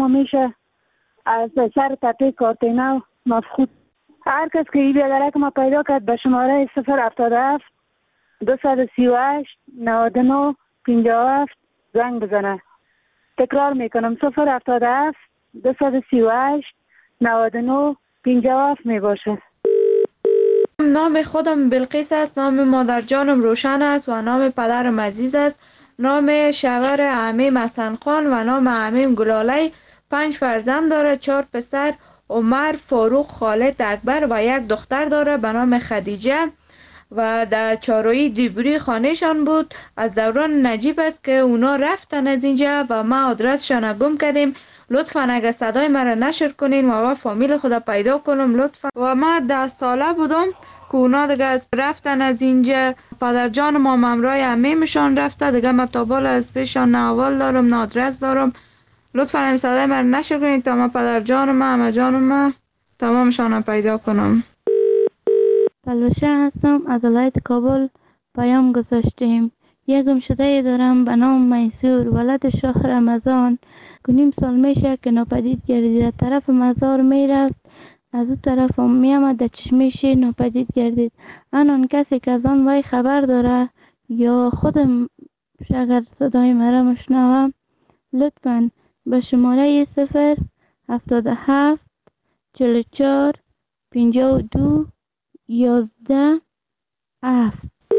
ما میشه از شهر تپه کارتینا مفقود. هر کس که بیادره که ما پیدا کرد به شماره 077 238 99 57 زنگ بزنه. تکرار میکنم 077 238 99 57 می باشه. نام خودم بلقیس است، نام مادر جانم روشن است و نام پدرم عزیز است. نام شوهر عمیم حسن خان و نام عمیم گلاله. 5 فرزند داره، 4 پسر عمر، فاروق، خالد، اکبر و 1 دختر داره به نام خدیجه و در چارویی دیبری خانهشان بود. از دوران نجیب است که اونا رفتن از اینجا و ما آدرسشان گم کردیم. لطفاً اگه صدای مرا نشر کنین و فامیل خدا پیدا کنم لطفاً. و ما 10 ساله بودم که اونا دیگه از رفتن از اینجا. پدر جان ما ممرای عمیمشان رفته دیگه. ما تا بالا از پیشان نه احوال دارم نه آدرس دارم. لطفاً همین صدای مرا نشر کنین تا ما پدر جان ما عمه جان ما تمامشان پیدا کنم. بلوشه هستم، از ولایت کابل پیام گذاشتیم. یک گمشده دارم به نام میسور، ولد شاه رمضان، که 9 سال میشه که ناپدید گردید. طرف مزار میرفت، از او طرف هم میامد در چشمش ناپدید گردید. آن کسی که از آن وی خبر داره یا خودم اگر صدای مرا مشنوم لطفاً به شماره 077 44 52 11 7.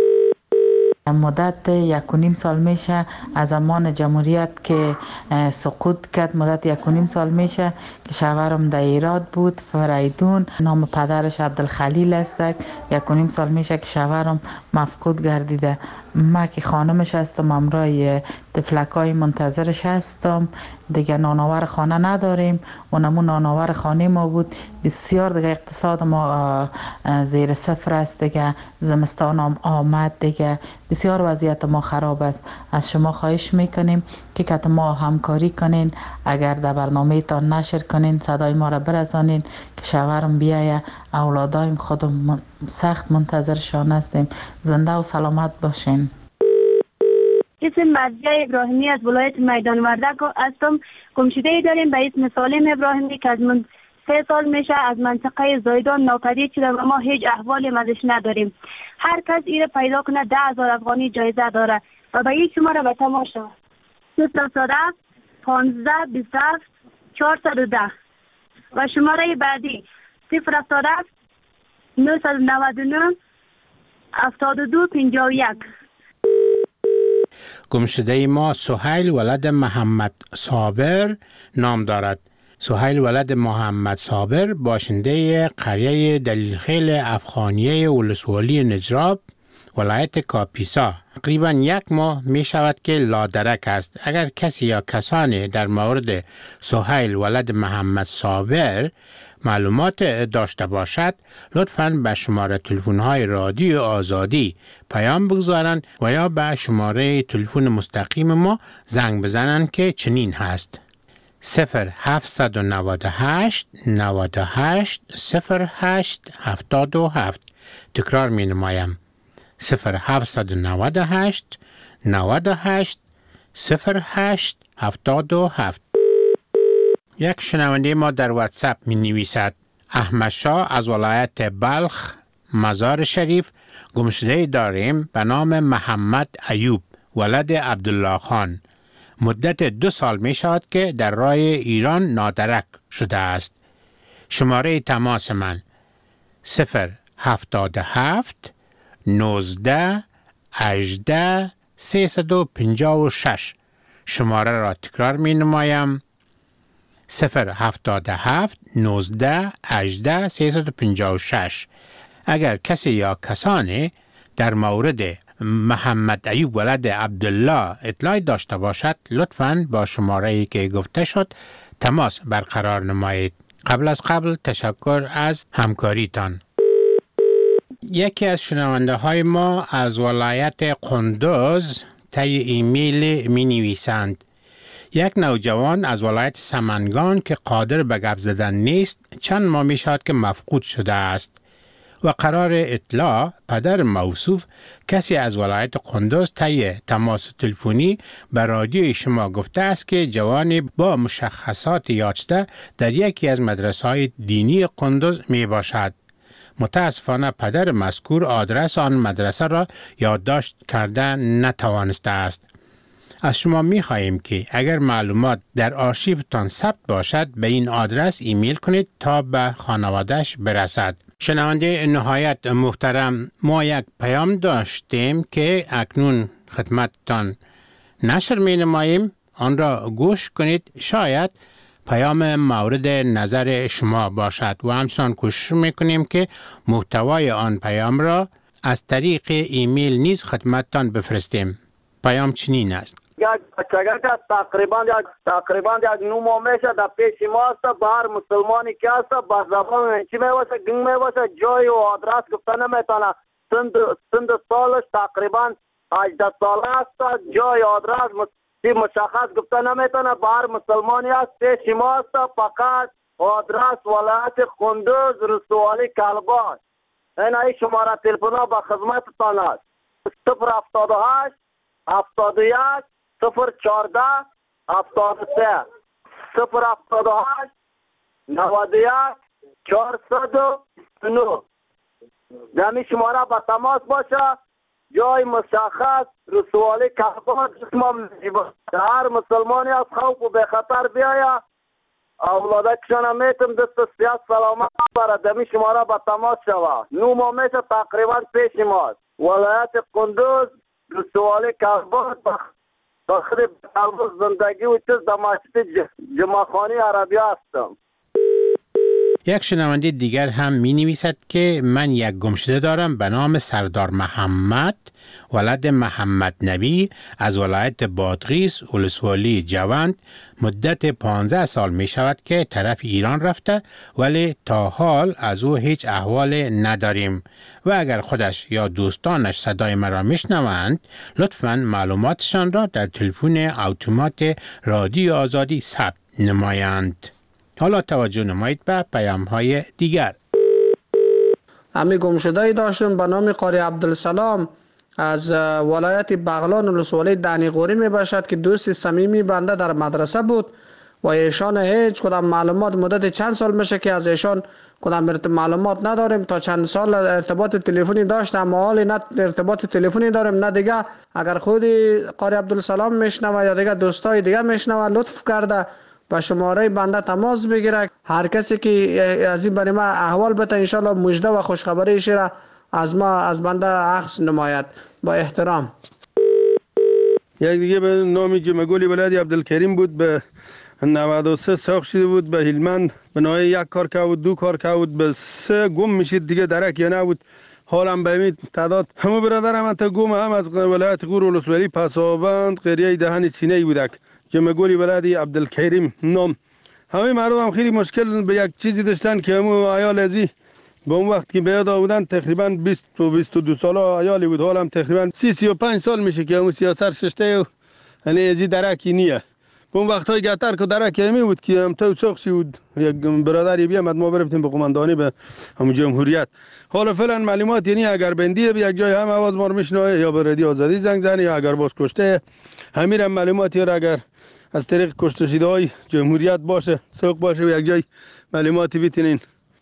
مدت 1.5 سال میشه از زمان جمهوریت که سقوط کرد. مدت 1.5 سال میشه که شوهرم در ایراد بود، فریدون. نام پدرش عبدالخلیل است. 1.5 سال میشه که شوهرم مفقود گردیده. ما که خانمش هستم، امرای طفلکای منتظرش هستم. دیگه نانآور خانه نداریم. اونمون نانآور خانه ما بود. بسیار دیگه اقتصاد ما زیر صفر است. دیگه زمستان هم آمد، دیگه بسیار وضعیت ما خراب است. از شما خواهش میکنیم که ما همکاری کنین. اگر در برنامه تان نشر کنین، صدای ما را برسانین که شوهرم بیایه. اولادایم خودم سخت منتظرشان هستیم. زنده و سلامت باشین. اسم مرضیه ابراهیمی از ولایت میدان وردک هستم. گمشده داریم به اسم سالم ابراهیمی که از من 3 سال میشه از منطقه زایدان ناپدید شده و ما هیچ احوالی ازش نداریم. هر کس ایره پیدا کنه 10,000 افغانی جایزه داره و به این شماره به تماشا 017 15 27 410 و شماره بعدی 017 999 72 51. گمشده ما سهیل ولد محمد صابر نام دارد. سهیل ولد محمد صابر باشنده قریه دلیلخیل افغانیه ولسوالی نجراب ولایت کاپیسا. تقریبا 1 ماه می شود که لادرک است. اگر کسی یا کسانی در مورد سهیل ولد محمد صابر معلومات داشته باشد لطفاً به شماره تلفن‌های رادیو آزادی پیام بگذارند و یا به شماره تلفن مستقیم ما زنگ بزنند که چنین هست: 0798 98 08 77. تکرار می نمایم: 0798 98 08 77. یک شنونده ما در واتساپ می نویسد: احمد شاه از ولایت بلخ مزار شریف گمشده داریم به نام محمد ایوب ولد عبدالله خان. مدت 2 سال می شود که در راه ایران نادرک شده است. شماره تماس من 077 19 18 356. شماره را تکرار می نمایم: 077 19 18 356. اگر کسی یا کسانی در مورد محمد ایوب ولد عبدالله اطلاعی داشته باشد لطفاً با شماره‌ای که گفته شد تماس برقرار نمایید. قبل تشکر از همکاریتان. یکی از شنونده های ما از ولایت قندوز طی ایمیل می نویسند: یک نوجوان از ولایت سمنگان که قادر به گپ زدن نیست چند ماه می شود که مفقود شده است. و قرار اطلاع پدر موصوف کسی از ولایت قندوز طی تماس تلفنی به رادیوی شما گفته است که جوانی با مشخصات یافته در یکی از مدرسه‌های دینی قندوز می باشد. متاسفانه پدر مذکور آدرس آن مدرسه را یادداشت کرده نتوانسته است. از شما می خواهیم که اگر معلومات در آرشیوتان ثبت باشد به این آدرس ایمیل کنید تا به خانواده‌اش برسد. شنونده نهایت محترم، ما یک پیام داشتیم که اکنون خدمتتان نشر می نماییم. آن را گوش کنید، شاید پیام مورد نظر شما باشد و همچنان کوشش میکنیم که محتوای آن پیام را از طریق ایمیل نیز خدمتتان بفرستیم. پیام چنین است: یک بچگک تقریبا یک 9 ماه میشه در پیش ما است. به هر مسلمانی که است با زبان چی میواسه گنگ میواسه جای و آدرس گفته نمیتونه. سند سالش تقریبا 18 ساله است. جای آدرس مشخص گفته نمیتونه. به هر مسلمانی است پیش ما است. فقط آدرس ولایت قندوز رسوالی کلباش. این شماره تلفن با خدمتتان است: 078 71 014 73 078 91 409. دمی شماره با تماس باشه. جای مشخص رسوالی کلباش. هر مسلمانی از خوف و به خطر بیاید اولادکشان میتم دست سیاست سلامت برد. دمی شماره با تماس شود. 9 ماه میشه تقریبا پیش ماست. ولایت قندوز رسوالی کلباش داخل قلب زندگی و چیز در مسجد جمعخانی عربی هستم. یک شنونده دیگر هم می نویسد که من یک گمشده دارم به نام سردار محمد ولد محمد نبی از ولایت بادغیس ولسوالی جوند. مدت 15 سال می شود که طرف ایران رفته ولی تا حال از او هیچ احوال نداریم و اگر خودش یا دوستانش صدای مرا میشنوند لطفاً معلوماتشان را در تلفن اتومات رادیو آزادی ثبت نمایند. حالا توجه نمایید به پیام‌های دیگر. امی گمشده‌ای داشتم به نام قاری عبدالسلام از ولایت بغلان ولسوالی دنیقوری می باشد که دوست صمیمی بنده در مدرسه بود و ایشان هیچ کدام معلومات مدت چند سال میشه که از ایشان کدام معلومات نداریم. تا چند سال ارتباط تلفنی داشتم اما حالا نه ارتباط تلفنی داریم نه دیگه. اگر خودی قاری عبدالسلام میشنوه یا دیگه دوستای دیگه میشنوه لطف کرده با شماره بنده تماس بگیره. هر کسی که از این برای ما احوال بده ان شاء الله مژده و خوشخبری را از ما از بنده اخذ نماید. با احترام. یک دیگه به نامی جمگولی ولادی عبدالکریم بود. به 93 ساخت شده بود به هلمند. به نوعی 1 کار که بود 2 کار که بود به 3 گم میشید دیگه درک یا نبود. حالا به این تعداد همه برادرم تا گم هم از ولایت غور ولسوالی پسابند قریه دهن سینه بودک. جمگولی ولادی عبدالکریم نام. همه مردم هم خیلی مشکل به یک چیزی داشتن که همون عیال ازی به اون وقت که بیاد آودن تقریبا 20 و 22 ساله عیالی بود. حالا هم تقریبا 30-35 سال میشه که همون سیاست ششته و یعنی ازی درکی نیه. به اون وقت های گتر که درکی همی بود که هم تو سخشی بود. یک برادری بیامد ما برفتیم به قماندانی به همون جمهوریت. حالا فعلا معلومات یعنی اگر بندیه به یک جای هم آواز ما رو میشنوه یا به رادیو آزادی زنگ زنه یا اگر باز کشته همین معلوماتی را اگر از طریق کشته شده های جمهوریت باشه سوق باشه و یک جای معلوماتی بیتینین.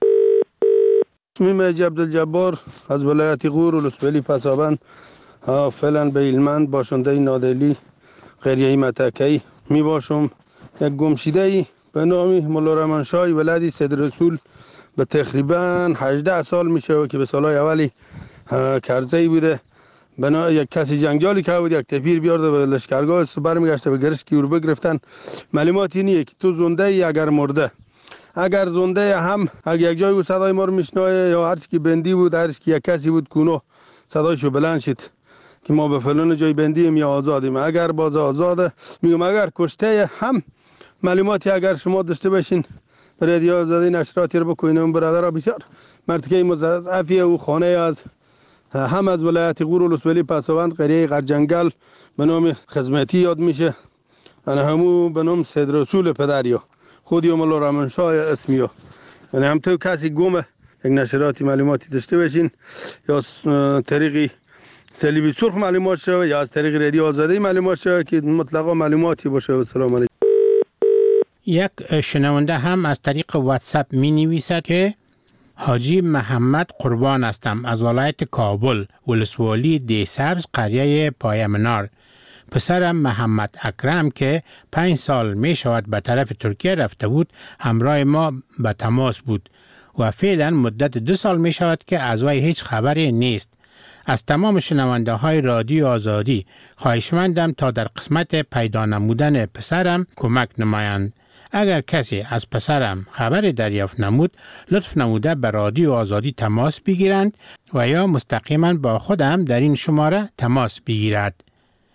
اسمیم عبدالجبار از ولایت غور ولسوالی پسابند فعلا به هلمند باشنده نادلی قریه متکی می باشم. یک گمشده به نام مولا رحمانشاه ولادی سید رسول به تقریبا 18 سال میشه که به سالهای اولی کرزی بوده. بنا یک کسی جنگجالی که بود یک تفیر بیارده به لشکرگاه برمیگشته به گرسکی رو بگرفتن. معلومات اینه که تو زنده ای اگر مرده اگر زنده هم اگر یک جای صدای ما رو میشنوه یا هر کی بندی بود هر کی یک کسی بود کونو صدایشو بلند شد که ما به فلان جای بندیم یا آزادیم. اگر باز آزاده میگم اگر کشته هم معلوماتی اگر شما داشته باشین رادیو آزادی نشراتی رو بکنین. اون برادرها بسیار مرتکه مضاعفیه و خانه از هم از ولایت غور ولسوالی پسابند قریه غرجنگل به نام خدمتی یاد میشه. انا همو به نام سید رسول پدریا خودی مولا رحمانشاه اسمیو. یعنی هم تو کسی گمه یک نشراتی معلوماتی داشته باشین، یا طریق صلیب سرخ معلومات شود یا از طریق رادیو آزادی معلومات شود که مطلقا معلوماتی باشه. و سلام علیکم. یک شنونده هم از طریق واتساپ می نویسد که حاجی محمد قربان هستم از ولایت کابل، ولسوالی دیسبز، قریه پای منار. پسرم محمد اکرم که 5 سال می شود به طرف ترکیه رفته بود همراه ما به تماس بود و فعلا مدت 2 سال می شود که از وی هیچ خبری نیست. از تمام شنونده های رادیو آزادی خواهشمندم تا در قسمت پیدا نمودن پسرم کمک نمایند. اگر کسی از پسرم خبری دریافت نمود لطف نموده به رادیو آزادی تماس بگیرند و یا مستقیما با خودم در این شماره تماس بگیرد.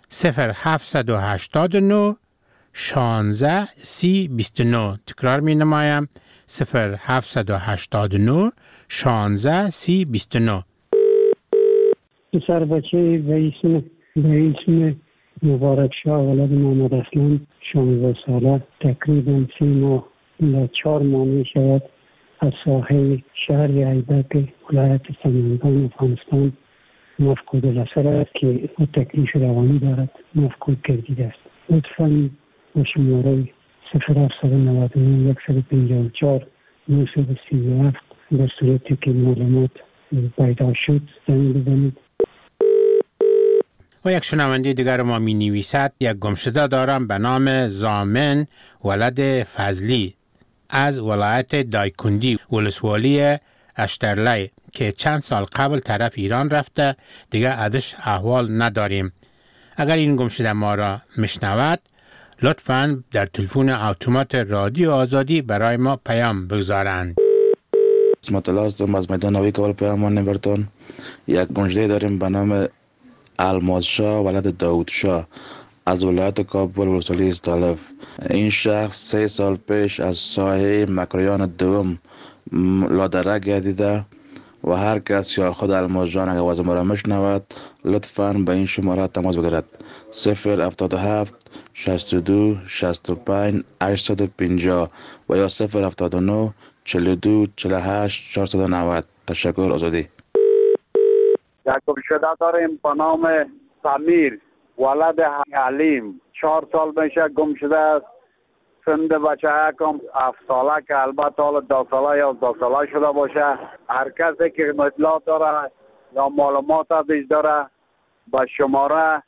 0789 16 30 29. تکرار می نمایم 0789 16 30 29. پسر بچه به اسم مبارک شاه ولد محمد اسلم 16 ساله تقریبا 3 ماه و 4 ماه می شود از ساحل شهر ایبک ولایت سمنگان افغانستان مفقود الاثر است که او تکلیف روانی دارد، مفقود گردیده است. لطفاً با شماره 0799 154 937 در صورتی که معلومات پیدا شد زنگ بزنید. و یک شنونده دیگر ما می نویسد یک گمشده دارم به نام زامن ولد فضلی از ولایت دایکندی ولسوالی اشترلی که چند سال قبل طرف ایران رفته، دیگه ازش احوال نداریم. اگر این گمشده ما را میشنود لطفاً در تلفن اتومات رادیو آزادی برای ما پیام بگذارند. اسمت الله هستم از میدان نوی کابل پیامان نبرتون. یک گمشده داریم به نام الماس شاه ولد داود شاه از ولایت کابل ولسوالی استالف. این شخص 3 سال پیش از ساحه مکریان دوم لادره گردیده و هر کس یا خود الماس جان اگر آواز ما را میشنود لطفاً به این شماره تماس بگیرد 077 62 65 850 و یا 079 42 48 490. تشکر. آزادی. یک گمشده داریم به نام سمیر ولد علیم 4 سال میشه گمشده است. سند بچه کم 7 ساله که البته حالا 10 ساله یا 12 ساله شده باشه. هر کسی که اطلاع داره یا معلومات ازش داره به شماره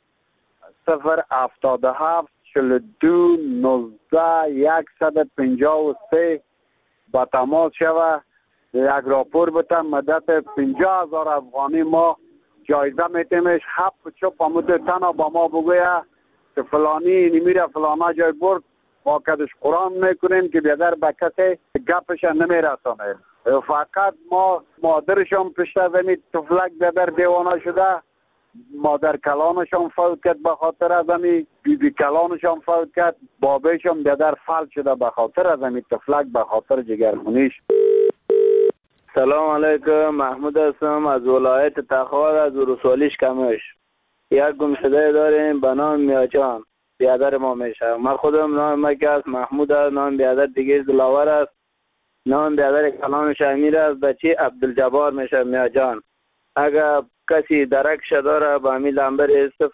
077 42 19 153 با تماس شود. یک راپور بتن مدت 50,000 افغانی ما جایزه میتیمش. 7 چوب امود تنها با ما بگویه که فلانی نمیره فلانا جای برد ما کدش قرآن میکنیم که بیادر به کسی گپش نمیرسانه. فقط ما مادرشان پشت زمین تفلک بیادر دیوانه شده، مادر کلانشان فوت کرد به خاطر از امی، بیبی کلانشان فوت کرد، بابیشان بیادر فلج شده به خاطر از امی تفلک، به خاطر جگرخونیش. سلام علیکم، محمود هستم از ولایت تخار از ولسوالیش کمش. یک گمشده داریم به نام میاجان، بیادر ما میشه. من خودم نام مکه است، محمود است. نام بیادر دیگه دلاور است. نام بیادر کلانش امیر است. بچه عبدالجبار میشه میاجان. اگر کسی درکش داره با امی لنبر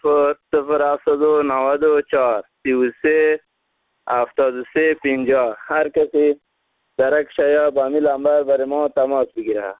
00794 33 73 50 هر کسی درکش یا با امی لنبر برای ما تماس بگیره.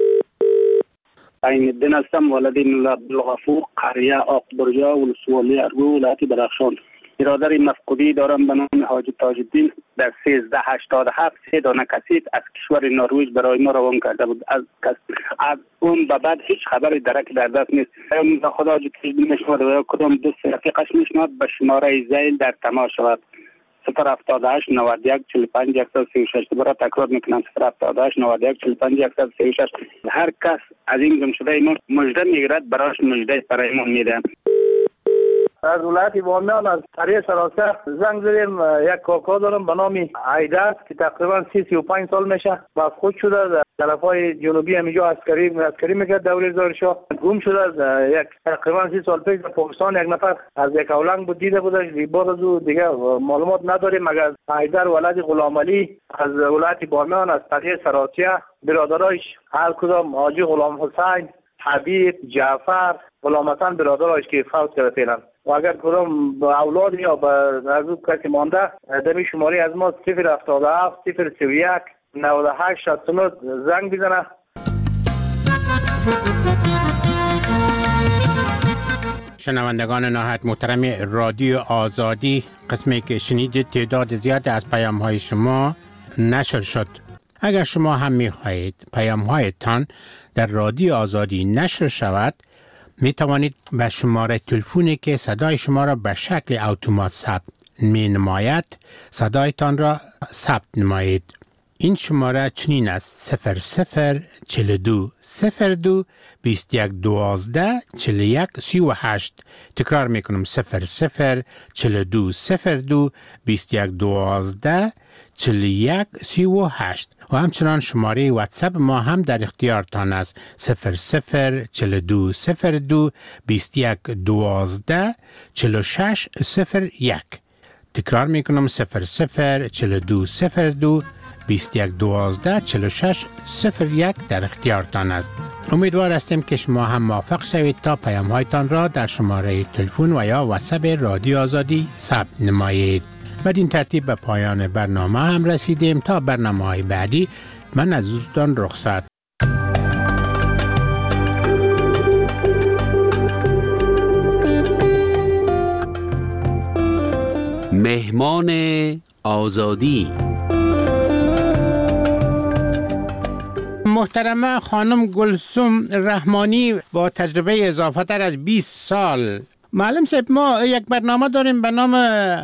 عین الدین هستم، ولد عبدالغفور، قریه آقبرجا، ولسوالی ارگو، ولایت بدخشان. برادر مفقودی دارم به نام حاجی تاج الدین در 1387 3 دانه کسیت از کشور نروژ برای ما روان کرده بود. از اون به بعد هیچ خبری درک در دست نیست. خدا حاجی تاج الدین میشود و کدام دوست رفیقش میشود به شماره زیل در تماس شود 078 91 45 136. دوباره تکرار میکنم 078 91 45 136. هر کس از این گمشده مژده میگیرد برایش مژده برایمون میده. از ولایت بامیان از قریه سراسر زنگ زدیم. یک کاکا دارم به نام عیدر که تقریبا 35 سال میشه، مفقود شده در طرفای جنوبی همینجا عسکری میکرد دوره زارشاه. گم شده یک تقریبا 30 سال پیش در پاکستان. یک نفر از یک اولنگ بود دیده بودش، بعد از او دیگه معلومات نداریم. مگر عیدر ولد غلام علی از ولایت بامیان از قریه سراسر برادرایش هر کدام حاجی غلام حسین، حبیب، جعفر، غلام حسن برادرایش که فوت کرده فعلا و اگر کدام به اولاد یا به از او کسی مانده دمی شماری از ما 077 031 98 69 زنگ بزنه. شنوندگان نهایت محترم رادیو آزادی، قسمی که شنیدید تعداد زیاد از پیام های شما نشر شد. اگر شما هم می خواهید پیام هایتان در رادیو آزادی نشر شود، می توانید به شماره تلفنی که صدای شما را به شکل اتومات ثبت می نماید صدایتان را ثبت نمایید. این شماره چنین است: 0042 02 21 12 41 38. تکرار میکنم: 0042 02 21 12 41 38. و همچنان شماره واتساپ ما هم در اختیارتان است: 0042 02 21 12 46 01. تکرار میکنم: 0042 02 21 12 46 01 در اختیارتان است. امیدوار هستیم که شما هم موفق شوید تا پیام هایتان را در شماره تلفن و یا واتساپ رادیو آزادی ثبت نمایید. بدین ترتیب به پایان برنامه هم رسیدیم. تا برنامه های بعدی من از دوستان رخصت. مهمان آزادی. محترمه خانم گلسوم رحمانی با تجربه اضافه تر از 20 سال. معلم صاحب، ما یک برنامه داریم به نام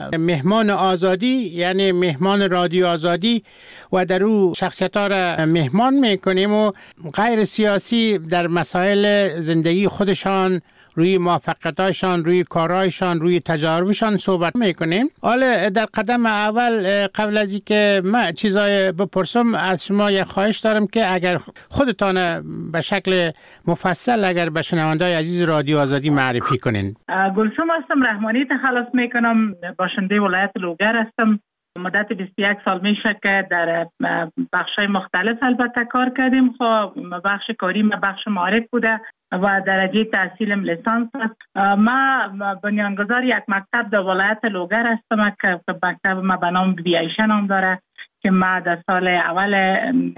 مهمان آزادی، یعنی مهمان رادیو آزادی، و در او شخصیت ها را مهمان میکنیم و غیر سیاسی در مسائل زندگی خودشان، روی موفقیتاشان، روی کارهایشان، روی تجاربشان صحبت میکنیم. حالا در قدم اول قبل از اینکه من چیزای بپرسم از شما یک خواهش دارم که اگر خودتان به شکل مفصل اگر به شنونده‌های عزیز رادیو آزادی معرفی کنین. گلسوم هستم، رحمانی تخلص میکنم، باشنده ولایت لوگر هستم. مدت 21 سال میشه که در بخشای مختلف البته کار کردیم. خب بخش کاری ما بخش معارف بوده و درجه تحصیلم لیسانس است. ما بنیانگذار یک مکتب در ولایت لوگر هستم که مکتب ما به نام بیایشه نام داره که ما در سال اول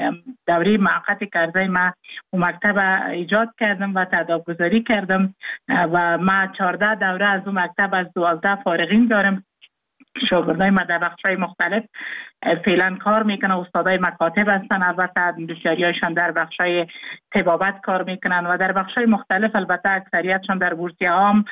دوره موقت کرده ما و مکتب ایجاد کردم و تداوم گذاری کردم و ما 14 دوره از اون مکتب از 12 فارغین دارم. شاگردای ما در بخش‌های مختلف فعلا کار میکنن. استادای مکاتب هستن، البته دوشاریایشان در بخش‌های طبابت کار میکنن و در بخش‌های مختلف البته اکثریتشان در بورسیه هم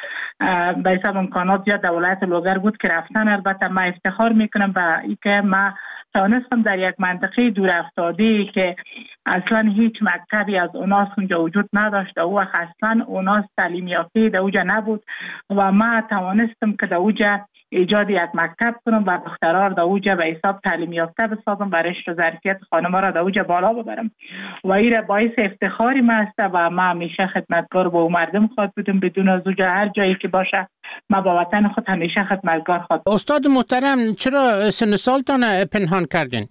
به حساب امکانات زیاد در ولایت لوگر بود که رفتن. البته ما افتخار میکنم به اینکه ما توانستم در یک منطقه دور افتاده که اصلا هیچ مکتبی از اوناس اونجا وجود نداشت و اصلا اوناس تعلیم یافته در اونجا نبود و ما توانستم که در اونجا ایجاد یک مکتب کنم و دخترها در اوجه به حساب تعلیم یافته بسازم و رشد و ظرفیت خانم‌ها را در اوجه بالا ببرم و این باعث افتخاری ما است و ما همیشه خدمتگار با مردم خود بودم. بدون از اوجه هر جایی که باشه ما با وطن خود همیشه خدمتگار خود. استاد محترم، چرا سن سالتان پنهان کردین؟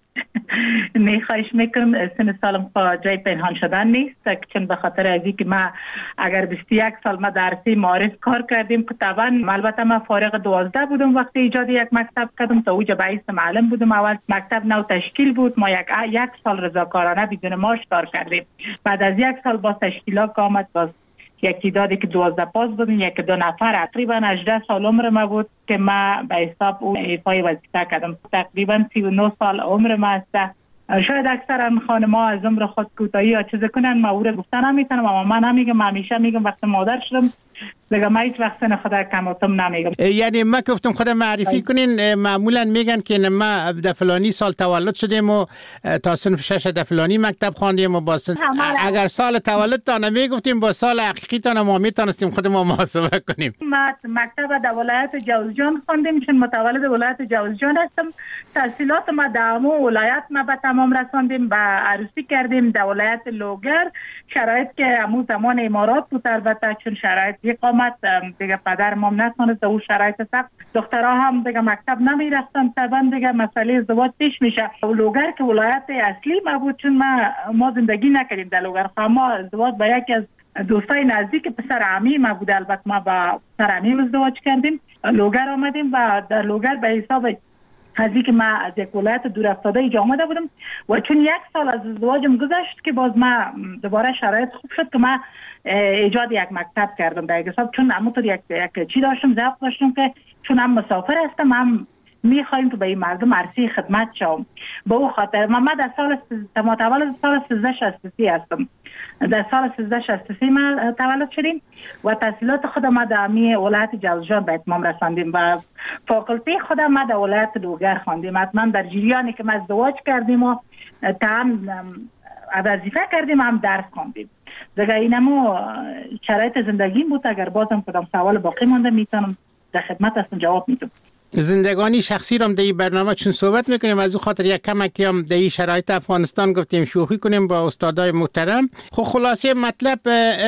نه، خواهش میکنم، سن سالم جای پنهان شدن نیست، چون به خاطر از اینکه ما اگر 21 سال ما در عرصه معارف کار کردیم که طبعا البته ما فارغ 12 بودم وقتی ایجاد یک مکتب کردم. تا اوجه باعث معلم بودم. اول مکتب نو تشکیل بود، ما یک سال رضاکارانه بدون معاش کار کردیم. بعد از یک سال با تشکیلات که آمد باز یک تعدادی که 12 پاس بودیم، یک دو نفر، تقریبا 18 سال عمر ما بود که ما به حساب اون ایفای وظیفه کردم. تقریبا 39 سال عمر ما است. شاید اکثر خانم‌ها از عمر خود کوتاهی یا چیز کنن، ما او را گفتن نمیتونم اما من نمیگم. همیشه میگم وقتی مادر شدم دیگه ما هیچ وقت سن خدا کماتم نمیگم. یعنی ما گفتم خدا معرفی کنین، معمولا میگن که ما در فلانی سال تولد شدیم و تا صنف 6 در فلانی مکتب خواندیم و اگر سال تولد تا نمیگفتیم با سال حقیقی تا ما میتونستیم خود ما محاسبه کنیم. ما مکتب در ولایت جوزجان خواندیم چون متولد ولایت جوزجان هستم. تحصیلات ما در همون ولایت ما به تمام رساندیم. با عروسی کردیم در ولایت لوگر. شرایط که همون زمان امارات بود البته، چون شرایط اقامت آمد دیگه پدر ما نتونست اون شرایط سخت دخترها هم دیگه مکتب نمی رفتن طبعا دیگه مسئله ازدواج پیش میشه. لوگر که ولایت اصلی ما بود چون ما زندگی نکردیم در لوگر، ما ازدواج با یکی از دوستای نزدیک پسر عمی ما بود. البته ما با پسر عمیم ازدواج کردیم، لوگر آمدیم و در لوگر به حساب از اینکه ما از یک ولایت دور افتاده اینجا آمده بودم و چون 1 سال از ازدواجم گذشت که باز ما دوباره شرایط خوب شد که ما ایجاد یک مکتب کردم در حساب، چون همونطور یک چی داشتم ذوق داشتم که چون هم مسافر هستم هم میخوایم که به این مردم عرصه خدمت شوم. به او خاطر من در سال تولد سال 1363 هستم. در سال 1363 ما تولد شدیم و تحصیلات خودم ما در ولایت جوزجان به اتمام رساندیم و فاکولته خودم ما در ولایت لوگر خواندیم. حتما در جریانی که ما ازدواج کردیم و هم وظیفه کردیم هم درس خواندیم. دیگه اینمو شرایط زندگی بود. اگر بازم کدام سوال باقی مونده میتونم در خدمت هستم جواب میدم. زندگانی شخصی رو در این برنامه چون صحبت میکنیم از او خاطر یک کمکی هم در این شرایط افغانستان گفتیم شوخی کنیم با استادای محترم. خب خلاصه مطلب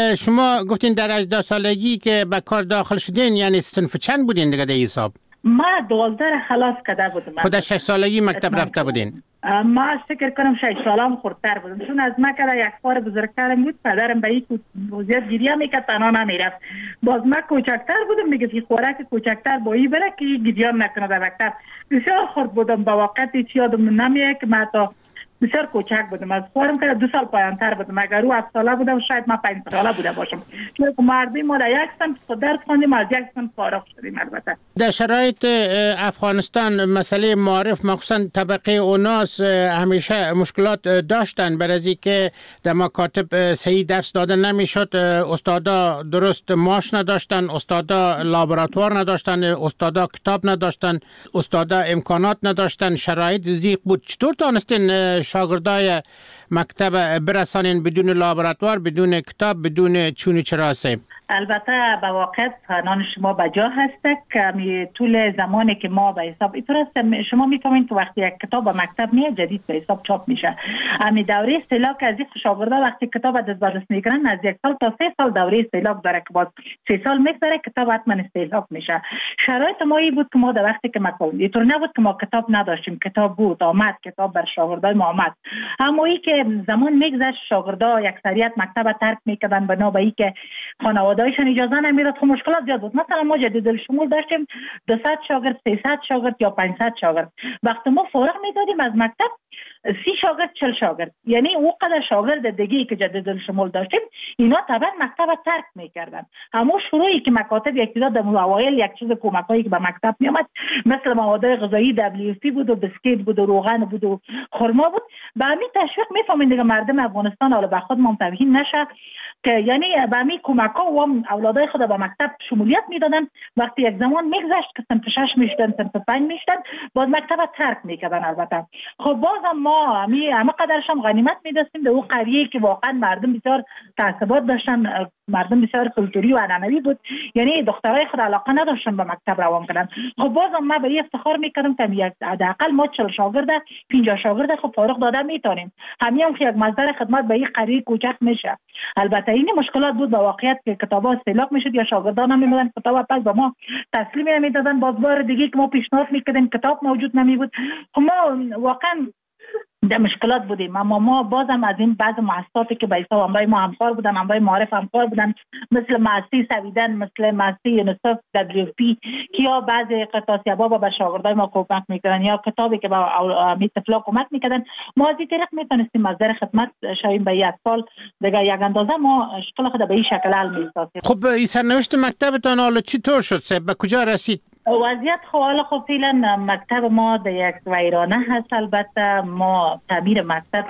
شما گفتین در 18 سالگی که به کار داخل شدین، یعنی صنف چند بودین دیگه در حساب؟ ما 12 خلاص کرده بودم. خود 6 سالگی مکتب رفته بودین؟ ما فکر کنم 6 سالم خردتر بودم چون از ما که یک بار بزرگترم بود. پدرم به این وضعیت گریه میکرد تنها نمیرفت. باز ما کوچکتر بودم میگه که خوراک کوچکتر با این بره که گریه نکنه در مکتب. بسیار خرد بودم با وقتی چی یادم نمیاد که ما تا بسیار کوچک بودم. از خودم که 2 سال پایانتر بودم. اگر او 7 ساله بودم شاید ما 5 ساله بوده باشم. چون مردی ما در یک سنف درس خواندیم از یک سنف فارغ شدیم. البته در شرایط افغانستان مسئله معارف مخصوصا طبقه اوناس همیشه مشکلات داشتن برای از اینکه در مکاتب صحیح درس داده نمیشد، استادا درست معاش نداشتن، استادا لابراتوار نداشتن، استادا کتاب نداشتن، استادا امکانات نداشتن، شرایط ضیق بود. چطور تونستین شاگردای مکتب برسانین بدون لابراتوار، بدون کتاب، بدون چونی چراسه؟ البته به واقع نان شما بجا هسته که طول زمانی که ما به حساب اینطور است شما میفهمین که وقتی یک کتاب به مکتب میاد جدید به حساب چاپ میشه. امی دوره استهلاک از این شاگردا وقتی کتاب از دست میگیرن از 1 سال تا 3 سال دوره استهلاک داره که باز 3 سال میگذره کتاب حتما استهلاک میشه. شرایط ما این بود که ما در وقتی که ما اینطور نبود که ما کتاب نداشتیم، کتاب بود آمد، کتاب بر شاگردای ما آمد. اما این که زمان میگذشت شاگردا اکثریت مکتب ترک میکردن بنا به اینکه خانواده‌ایشان اجازه نمیداد. خب مشکلات زیاد بود. مثلا ما جدید الشمول داشتیم 200 شاگرد، 300 شاگرد یا 500 شاگرد. وقتی ما فارغ میدادیم از مکتب 30 شاگرد 40 شاگرد، یعنی او قدر شاگرد دیگه که جدید الشمول داشتیم اینا طبعا مکتب ترک میکردن. همون شروعی که مکاتب اقتصاد در اوایل یک چیز کمکایی که به مکتب میامد مثل مواد غذایی WFP بود و بسکیت بود و روغن بود و خرما بود. به همین تشویق میفهمین دیگه مردم افغانستان حالا به خود منتبهین نشه که یعنی به همین کمک‌ها و اولادای خود به مکتب شمولیت میدادن. وقتی یک زمان میگذشت که صنف 6 میشدن، صنف 5 میشدن، باز مکتب ترک میکردن. البته خب بازم ما همه قدرش هم غنیمت میدستیم به اون قریه که واقعا مردم بسیار تعصبات داشتن، مردم بسیار کلتوری و عنعنوی بود، یعنی دخترای خود علاقه نداشتن به مکتب روان کردن. خب بازم ما به این افتخار میکردم که حداقل ما 40 شاگرد 50 شاگرد خب فارغ داده میتونیم. همین هم که یک مصدر خدمت به این قریه کوچک میشه. البته این مشکلات بود با واقعیت که کتابا استهلاک میشد یا شاگردان نمیدادن کتاب پس به ما تسلیم نمیدادن. باز بار دیگه که ما پیشنهاد میکردیم کتاب موجود نمیبود. خب ما واقعا در مشکلات بودیم. اما ما بازم از این بعض مؤسساتی که به حساب همراه ما همکار بودن، همراه معارف همکار بودن، مثل مؤسسه سویدن، مثل مؤسسه یونیسف، WFP که یا بعضی قطاسیابا به شاگردای ما کمک میکردن یا کتابی که به طفلا کمک میکردن، ما از این طریق میتونستیم مصدر خدمت شویم به یک سال دیگه یک اندازه ما اشکال خود به این شکل حل میسازیم. خب این سرنوشت مکتبتان حالا چطور شد؟ به کجا رسید؟ وضعیت حالا خب فعلا مکتب ما در یک ویرانه هست. البته ما تعمیر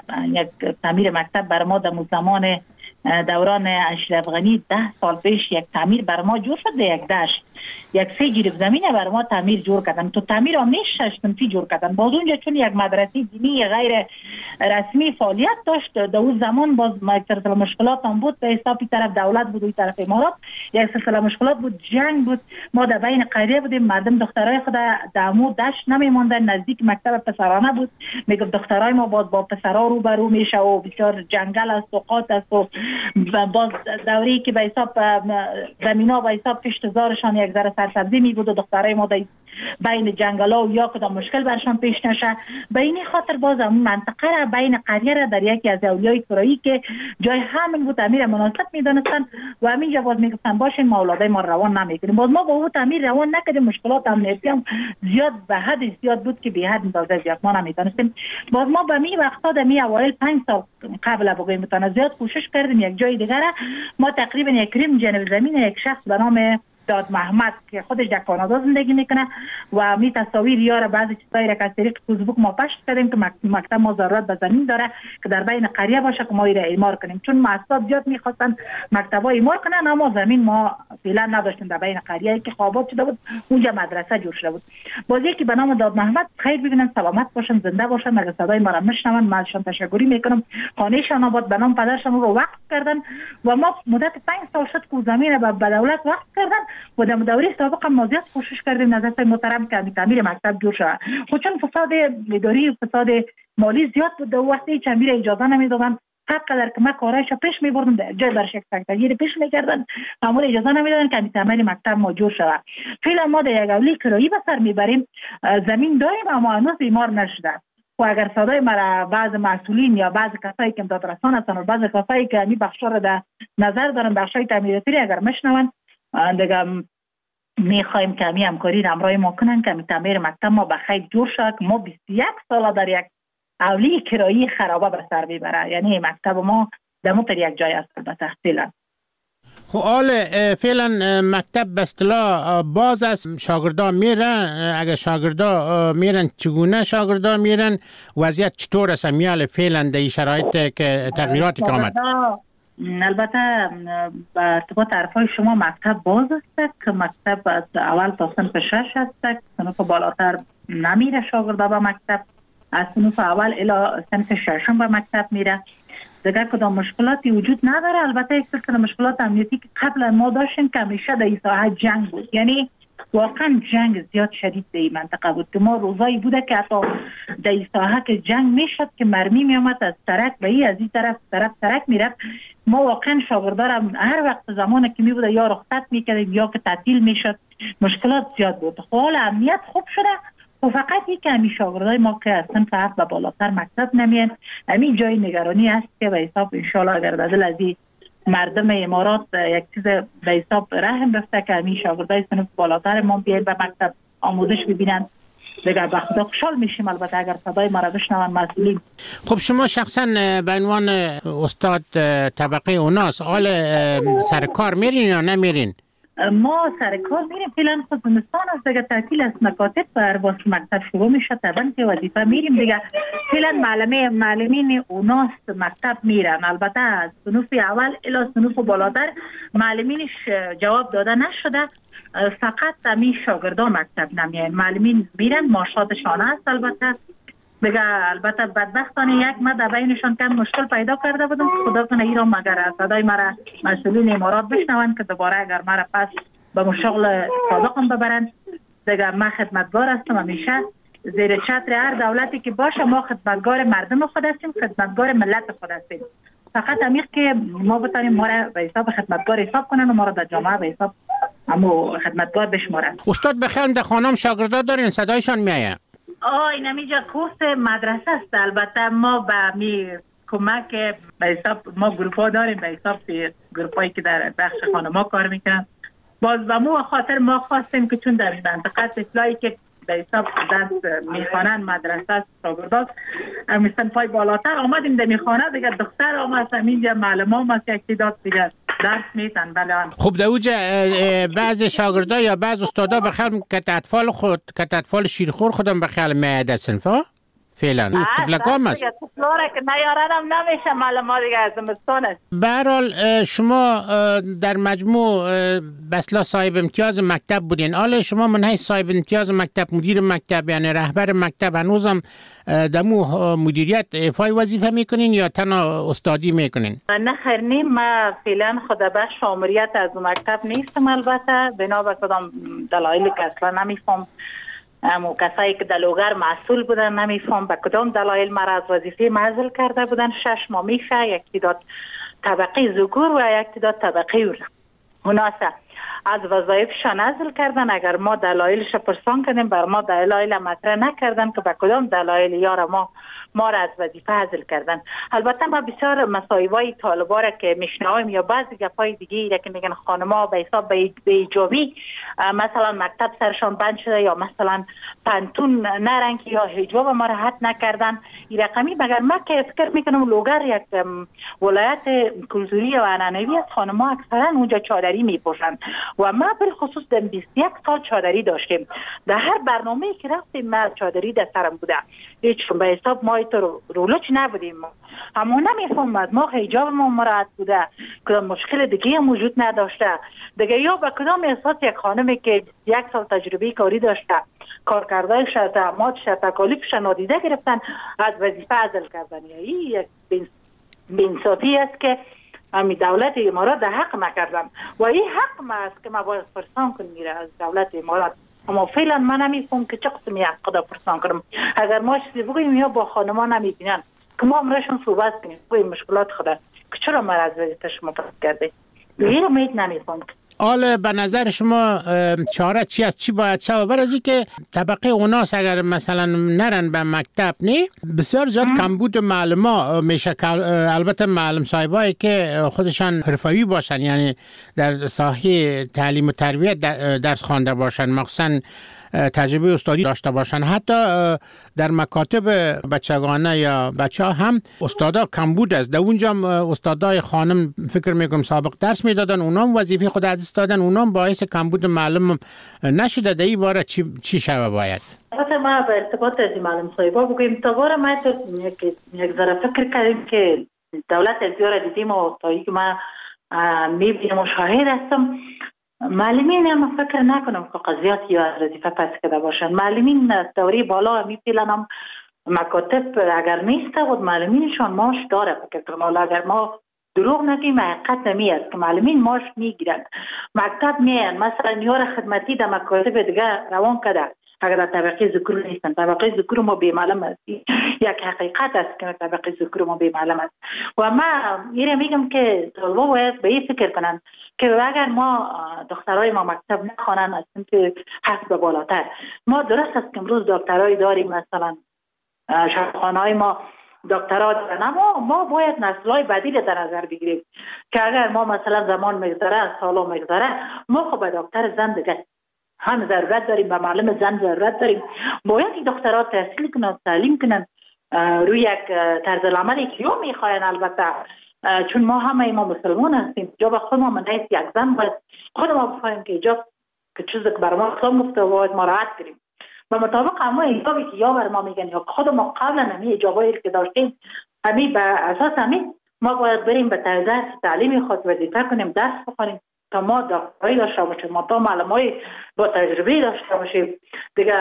مکتب بر ما در زمان دوران اشرف غنی 10 سال پیش یک تعمیر بر ما جور شد. یک دشت یک 3 جریب زمین بر ما تعمیر جور کردن. تو تعمیر آمیش 6 صنفی جور کردن. باز اونجا چون یک مدرسه دینی غیر رسمی فعالیت داشت. در اون زمان باز یک سلسله مشکلات هم بود، به حساب طرف دولت بود و طرف امارات یک سلسله مشکلات بود، جنگ بود. ما در بین قریه بودیم، مردم دخترای خود در امو دشت نمیماندن، نزدیک مکتب پسرانه بود. میگفت دخترای ما باز با پسرا روبرو میشه و بسیار جنگل است و قات است و باز دوره‌ای که به حساب زمینا به حساب پشتزارشان یک ذره سرسبزی می بود و دخترای ما بین جنگلا و یا کدام مشکل برشان پیش نشه. به این خاطر باز اون منطقه را بین قریه را در یکی از اولیای کرایی که جای همین بود امیر مناسب میدونستن و همینجا باز میگفتن باشین ما اولادای ما روان نمیکنیم. باز ما با او امیر روان نکردیم، مشکلات امنیتی هم زیاد به حد زیاد بود که به حد اندازه زیاد ما نمیدونستیم. باز ما به می وقتا در می اوایل 5 سال قبل بگویم زیاد کوشش کردیم یک جای دیگر ما تقریبا یک ریم جنب زمین یک شخص به نام داد محمد که خودش در کانادا زندگی میکنه و می تصاویر یاره بعضی چیزایی را که از طریق فیسبوک ما پخش کردیم که مکتب ما ضرورت به زمین داره که در بین قریه باشه که ما ایره اعمار کنیم، چون مؤسسات زیاد میخواستن مکتبا اعمار کنن اما زمین ما فعلا نداشتیم در بین قریه که خوابات شده بود، اونجا مدرسه جور شده بود. بازی که به نام داد محمد خیر ببینن، سلامت باشن، زنده باشن، اگه صدای ما را میشنون من ازشان تشکر میکنم. خانهشان آباد به نام پدرشان رو وقف کردن و ما مدت 5 سال شد که زمین را به دولت وقف کردن و در دوره سابق ما زیاد کوشش کردیم نظرت محترم که تعمیر مکتب جور شود. خود چون فساد اداری و فساد مالی زیاد بود و وقتی تعمیر اجازه نمیدادن، حق در که ما کارایش پیش میبردن جای برش یک تغییر پیش میکردن، معمول اجازه نمیدادن که تعمیر مکتب ما جور شود. فعلا ما در یک اولی کرایی به سر میبریم، زمین داریم اما هنوز اعمار نشده. و اگر صدای مرا بعض مسئولین یا بعض کسایی که امداد رسان هستن و بعض کسایی که می بخشا را در نظر دارن بخشای تعمیراتی اگر مشنون دیگه میخوایم که همی همکاری همراه ما کنن که تعمیر مکتب ما بخیر جور شد. ما 21 سال در یک اولی کرایی خرابه به سر میبره، یعنی مکتب ما دمو پر یک جای است البته فعلا. خب حال فعلا مکتب به اصطلاح باز است، شاگردان میرن، اگر شاگردان میرن چگونه شاگردان میرن، وضعیت چطور است میال فعلا در شرایط که تغییراتی که آمد؟ البته به ارتباط حرفای شما مکتب باز است که مکتب از اول تا صنف 6 است، صنف بالاتر نمیره شاگردا به مکتب، از صنف اول الی صنف 6 به مکتب میره. دیگر کدام مشکلاتی وجود نداره. البته یک سلسله مشکلات امنیتی که قبلا ما داشتیم که همیشه در این ساحه جنگ بود، یعنی واقعا جنگ زیاد شدید در این منطقه بود که ما روزایی بوده که حتی در این ساحه که جنگ میشد که مرمی میامد از ترک به این از این طرف ترک میرفت، ما واقعا شاگردارم هر وقت زمانی که می بوده یا رخصت میکردیم یا که تعطیل میشد، مشکلات زیاد بود. حال امنیت خوب شده و فقط یک کمی شاگردای ما که از صنف 7 و بالاتر مکتب نمیان، همین جای نگرانی است که به حساب انشالله اگر بدل از این مردم امارات یک چیز به حساب رحم بفته که همین شاگردای صنف بالاتر ما بیاین به مکتب آموزش ببینن، دیگر به خدا خوشحال میشیم. البته اگر صدای ما را بشنون مسئولین. خب شما شخصا به عنوان استاد طبقه اوناس حال سر کار میرین یا نمیرین؟ ما سر کار میریم، فعلا خود زمستان است دیگه، تعطیل است، مکاتب بر واسه مکتب شروع میشه، طبعا که وظیفه میریم دیگه. فعلا معلمین اوناس مکتب میرن، البته از صنف اول الی صنف بالاتر معلمینش جواب داده نشده، فقط همین شاگردان مکتب نمیان، معلمین میرن، معاشاتشان است البته دیگه. البته بدبختانه یک مد بینشان کم مشکل پیدا کرده بودم، خدا کنه ایران مگر صدای مرا مسئولین امارات بشنون که دوباره اگر مرا پس به مشغل سابقم ببرن دیگه. من خدمتگار هستم، همیشه زیر چتر هر دولتی که باشه ما خدمتگار مردم خود هستیم، خدمتگار ملت خود هستیم. فقط امیق که ما بتانیم ما را به حساب خدمتگار حساب کنن و ما را در جامعه به حساب اما خدمتگار بشمارن. استاد بخیر در خانم شاگردا دارین صدایشان میآید؟ این اینجا کورس مدرسه است، البته ما به می کمک به حساب ما گروپ ها داریم، به حساب گروپ هایی که در بخش خانما کار میکنن. باز به مو خاطر ما خواستیم که چون در منطقه طفلایی که به حساب درس میخوانن مدرسه است شاگرداست مثلا پای بالاتر آمدیم در میخوانه دیگه، دختر آمد اینجا معلم آمد که اکتیداد دیگه درس میتن. بله. خب در اوجه بعض شاگردا یا بعض استادا بخیال که اطفال شیرخور خودم بخیال میاد از صنفا؟ فعلا تفلکام است. طفلاره که نیارم نمیشه معلومات دیگه از زمستان است. به هر حال شما در مجموع بسلا صاحب امتیاز مکتب بودین. حالا شما من حیث صاحب امتیاز مکتب، مدیر مکتب یعنی رهبر مکتب، هنوزم دمو مدیریت ایفای وظیفه میکنین یا تنها استادی میکنین؟ نه خیر نیم، من فعلا خود بخش آمریت از مکتب نیستم. البته بنا به کدام دلایلی که اصلا نمیفهم، اما کسایی که دلوگر مسئول بودن نمیفهم به کدام دلایل مرا از وظیفه معزل کرده بودن. 6 ماه میشه یک تعداد طبقه ذکور و یک تعداد طبقه اناث از وظایفشان عزل کردن. اگر ما دلایلش پرسان کردیم بر ما دلایل مطرح نکردن که به کدام دلایل یار ما را از وظیفه عزل کردن. البته ما بسیار مصایبای طالبا را که میشنویم یا بعضی گپای دیگه که میگن خانم‌ها به حساب به ایجابی مثلا مکتب سرشان بند شده یا مثلا پنتون نرنگ یا حجاب ما را حد نکردن این رقمی، مگر ما که فکر میکنم لوگر یک ولایت کلتوری و عنعنوی است، خانم‌ها اکثرا اونجا چادری میپوشند و ما بالخصوص در 21 سال چادری داشتیم. در هر برنامه‌ای که رفتیم ما چادری در سرم بوده، هیچ به حساب ما تو رولوچ نبودیم. اما نمیفهم از ما حجاب ما مراد بوده، کدام مشکل دیگه موجود نداشته دیگه، یا به کدام اساس یک خانمی که 1 سال تجربه کاری داشته کارکردهش تعهدش تکالیفش نادیده گرفتن از وظیفه عزل کردن. این یک بی‌انصافی است که امی دولت امارات در حق نکردن و این حق ما است که ما باید پرسان کنیم میره از دولت امارات. اما فعلا من نمیفهم که چه قسمی حق دا پرسان کنم. اگر ما چیزی بگوییم یا با خانما نمیبینن که ما امرشون صحبت کنیم بگوییم مشکلات خدا که چرا ما از وظیفه شما پس کرده. این رو نمیفهم. حالا به نظر شما چاره چی است؟ چی باید شود؟ برای از که طبقه اوناس اگر مثلا نرن به مکتب نه بسیار زیاد کمبود معلم میشه. البته معلم صاحبایی که خودشان حرفه‌ای باشن، یعنی در ساحه تعلیم و تربیت درس خوانده باشن، مخصوصا تجربه استادی داشته باشن، حتی در مکاتب بچگانه یا بچه ها هم استادا کمبود است. در اونجا استادای خانم فکر میکنم سابق درس میدادن، اونام وظیفه خود از دادن، اونام باعث کمبود معلم نشده. در این باره چی شوه باید؟ البته ما به ارتباط از معلم صاحبا بگویم تا باره ما یک ذره فکر کردیم که دولت از دیار دیدیم و تایی که ما میبینیم و شاهد هستم، معلمین هم فکر نکنم که قضیاتی از وظیفه پس کرده باشن. معلمین دوری بالا میپیلن هم مکاتب اگر نیست و معلمینشان ماش داره. فکر کنم اگر ما دروغ نگیم حقیقت نمی است که معلمین ماش میگیرند، مکتب میان مثلا نیار خدمتی در مکاتب دیگه روان کرده اگر در طبقه ذکور نیستن. طبقه ذکور ما بی‌معلم است، یک حقیقت است که طبقه ذکور ما بی‌معلم است و ما میگم که طلبا باید به این فکر کنن که اگر ما دخترای ما مکتب نخوانن از سمت حسب بالاتر، ما درست است که امروز دکترای داریم، مثلا شفاخانه‌های ما دکترا دارن، اما ما باید نسل‌های بدیل در نظر بگیریم که اگر ما مثلا زمان میگذره سالا میگذره ما خب به دکتر زن دیگه هم ضرورت داریم، به معلم زن ضرورت داریم. باید این دخترها تحصیل کنن، تعلیم کنن روی یک طرز العملی که یا میخواین. البته چون ما همه ما مسلمان هستیم، جا به خود ما من یک زن باید خود ما بفهمیم که ایجاب که چیزی که بر ما اسلام گفته باید ما راحت کنیم و مطابق اما ایجابی که یا بر ما میگن یا خود ما قبلا همی ایجابایی که داشتیم همی به اساس همی ما باید بریم به طرز تعلیمی خود وظیفه کنیم، درس بخونیم تا ما دکترایی داشته باشیم، ما تا معلمای با تجربه داشته باشیم دیگه.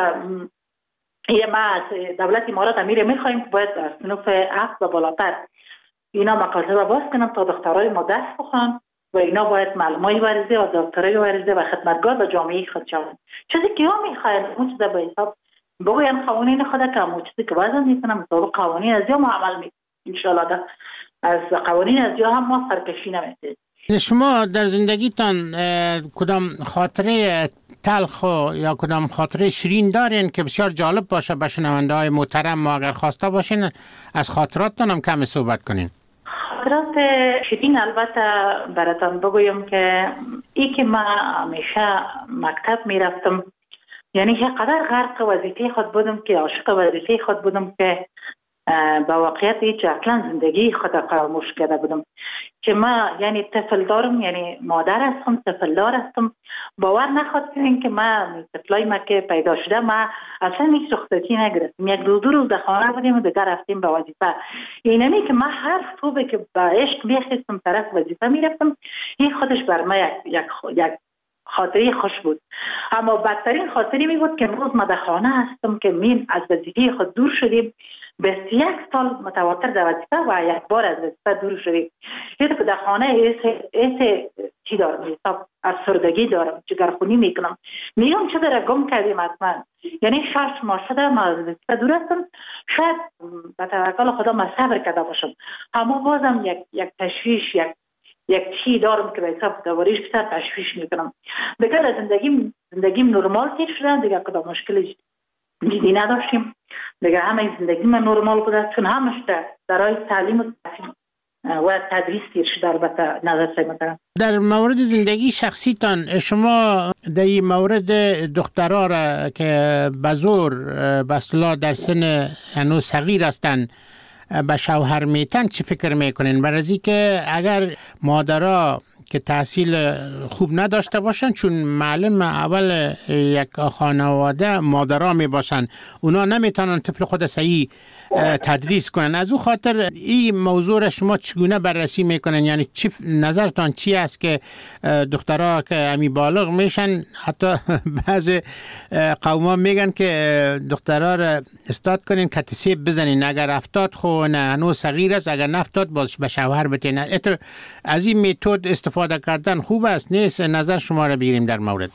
یه ما از دولت امارات امیر میخوایم که باید از صنوف هفت و بالاتر اینا مکاتب باز کنن تا دکترای ما درس بخونن و اینا باید معلمای ورزه و دکترای ورزه و خدمتگار به جامعه خود شوند. چیزی که ها میخواین اون چیزا به حساب بگوین قوانین خود که همون چیزی که وضع میکنن مطابق قوانین از یا ما عمل میکنیم انشاءالله. از قوانین از یا هم ما سرکشی نمیکنیم. شما در زندگیتان کدام خاطره تلخ یا کدام خاطره شیرین دارین که بسیار جالب باشه به شنونده های محترم؟ ما اگر خواسته باشین از خاطراتتان هم کمی صحبت کنین. خاطرات شیرین البته براتون بگویم که ای که ما همیشه مکتب میرفتم، یعنی که قدر غرق وظیفه خود بودم که عاشق وظیفه خود بودم که با واقعیت هیچ اصلا زندگی خود فراموش کرده بودم. که ما یعنی طفل دارم، یعنی مادر هستم، طفل دار هستم. باور نخواد کنین که من طفلای ما که پیدا شده ما اصلا هیچ رخصتی نگرفتیم. یک دو روز در خانه بودیم و دیگر رفتیم به وظیفه. اینمی که من هر صبح که با عشق میخواستم طرف وظیفه میرفتم، این خودش بر من یک خاطری خوش بود. اما بدترین خاطری می بود که روز ما در خانه هستم که من از وظیفه خود دور شدیم، 21 سال متواتر در وظیفه و یک بار از وظیفه دور شدیم. یه که در خانه ایسه چی دارم، حساب افسردگی دارم، جگرخونی میکنم، میگم چه داره گم کردیم حتما. یعنی 6 ماه شده ما از وظیفه دور هستم، شاید به توکل خدا ما صبر کرده باشم، اما بازم یک تشویش، یک چی دارم که به حساب دواریش بسر تشویش میکنم. دیگر زندگیم نرمال تیر شده، دیگر کدام مشکل جدی نداشتیم، دیگر همه زندگی من نرمال بوده، چون همش درای تعلیم و تحصیل و تدریس تیر شده. البته نظر سیمترم در مورد زندگی شخصی تان، شما در این مورد دخترها را که بزور به اصطلاح در سن هنوز صغیر هستند به شوهر میتن چی فکر میکنین؟ برای که اگر مادرها که تحصیل خوب نداشته باشن، چون معلم اول یک خانواده مادرها می باشن، اونا نمیتونن طفل خود صحیح تدریس کنن. از او خاطر این موضوع را شما چگونه بررسی میکنن؟ یعنی چی نظرتان چی است که دخترها که امی بالغ میشن، حتی بعض قوما میگن که دخترها را استاد کنین کتسیب بزنین، اگر افتاد خو نه هنوز صغیر است، اگر نفتاد باز به شوهر بتین. از این متد استفاده کردن خوب است نیست؟ نظر شما را بگیریم در مورد.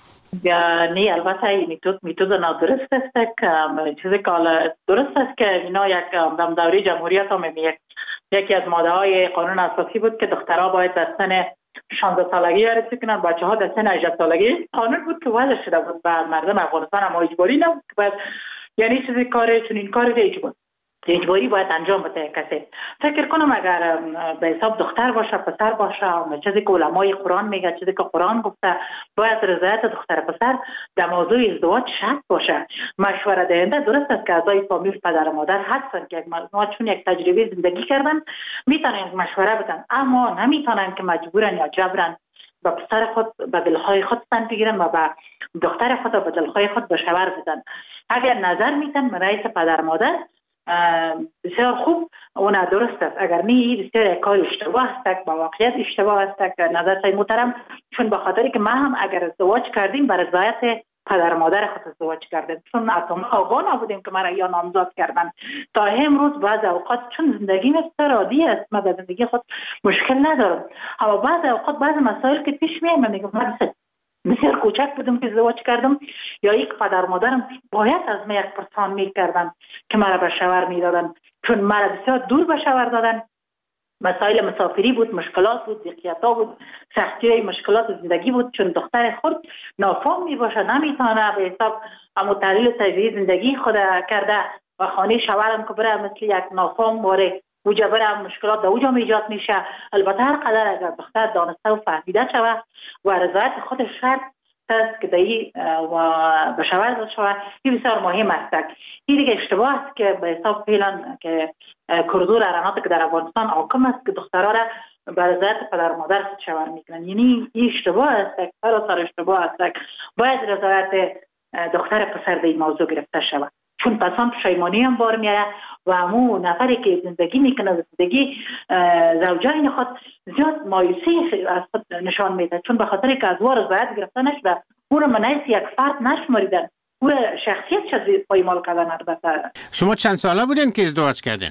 نه البته این میتود نادرست است. چیزی که درست است که اینا یک در دوره جمهوریت هم یکی از ماده های قانون اساسی بود که دخترها باید در سن 16 سالگی برسی کنن، بچه ها در سن 18 سالگی. قانون بود که وضع شده بود بر مردم افغانستان، اما اجباری نبود که باید، یعنی چیزی کار چون این کار اجباری باید انجام بده کسی. فکر کنم اگر به حساب دختر باشه پسر باشه، چیزی که علمای قرآن میگه، چیزی که قرآن گفته، باید رضایت دختر پسر در موضوع ازدواج شرط باشه. مشوره دهنده درست است که اعضای فامیل پدر و مادر هستن که ما چون یک تجربه زندگی کردن میتونن مشوره بدن، اما نمیتونن که مجبورن یا جبرن با پسر خود به دلهای خود ستن بگیرن و با دختر خود به دلهای خود به شوهر بدن. اگر نظر میتن رئیس پدر مادر بسیار خوب و درست است، اگر نه بسیار کار اشتباه است، با واقعیت اشتباه است. نظر سای محترم، چون به خاطری که ما هم اگر ازدواج کردیم بر رضایت پدر مادر خود ازدواج کردیم، چون اصلا آگاه نبودیم که مرا یا نامزاد کردن. تا امروز بعض اوقات چون زندگی بسیار عادی است، ما به زندگی خود مشکل ندارم، اما بعض اوقات بعض مسائل که پیش میاد من میگم بسیار کوچک بودم که ازدواج کردم، یا یک پدر مادرم باید از من یک پرسان میکردن که مرا به شوهر میدادن، چون مرا بسیار دور به شوهر دادن. مسائل مسافری بود، مشکلات بود، ضیقیت‌ها بود، سختی مشکلات زندگی بود، چون دختر خود نافهم میباشه، نمیتونه به حساب اما تحلیل تجربه زندگی خود کرده و خانه شوهرم که بره مثل یک نافهم باره اوجا بره مشکلات در اوجا ایجاد میشه. البته هر قدر اگر دختر دانسته و فهمیده شود و رضایت خودش شرط است که دایی و به شوهر داد شود، این بسیار مهم است. این دیگه اشتباه است که به حساب فعلا که کردور ارانات که در افغانستان حاکم است که دخترها را به رضایت پدر مادر خود شوهر میکنن. یعنی این اشتباه است، سراسر اشتباه است. باید رضایت دختر پسر به این موضوع گرفته شود، چون پسان پشیمانی هم بار میاره و همون نفری که زندگی میکنه زندگی زوجین خود زیاد مایوسی از خود نشان میده، چون به خاطر که از وار رضایت گرفته نشده، او را منعیس یک فرد نشماریدن، او را شخصیت شد پایمال کردن. البته شما چند ساله بودین که ازدواج کردین؟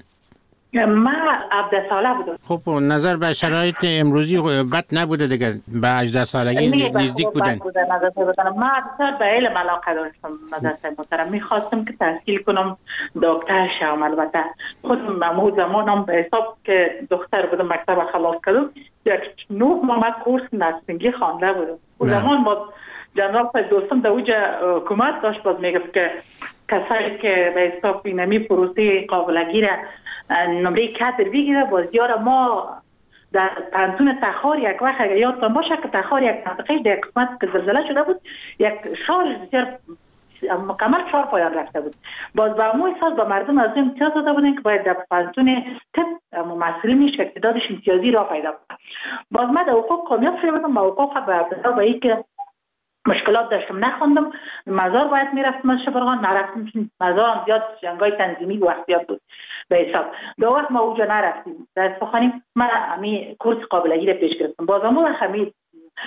من 17 ساله بودم. خب نظر به شرایط امروزی بد نبوده دیگه، به 18 سالگی نزدیک بودن. من بسیار به علم علاقه داشتم. نظر محترم میخواستم که تحصیل کنم دکتر شوم. البته خودم همون زمانم به حساب که دختر بودم مکتب خلاص کردم، یک 9 ماه کورس نرسینگی خوانده بودم. اون زمان ما جناب دوستم در اوج حکومت داشت باز میگفت که کسایی که به حساب اینمی پروسه قابلگی را نمره کادر بگیره. بازیار ما در پانتون تخار یک وقت اگر یادتان باشه که تخار یک منطقه در قسمت که زلزله شده بود، یک شار بسیار مکمل شار پایان رفته بود. باز با همون احساس به مردم از امتیاز داده بودن که باید در پانتون طب مسئولینش که اقتدارش امتیازی را پیدا کنه. باز من در حقوق کامیاب شده بودم. با حقوق به این که مشکلات داشتم نخوندم، مزار باید میرفتم از شبرغان، نرفتم چون مزارم زیاد جنگای تنظیمی و وقتیات بود به حساب. دو وقت ما اونجا نرفتیم در اصفهان. من همی کورس قابلگی رو پیش گرفتم. بازم اون همی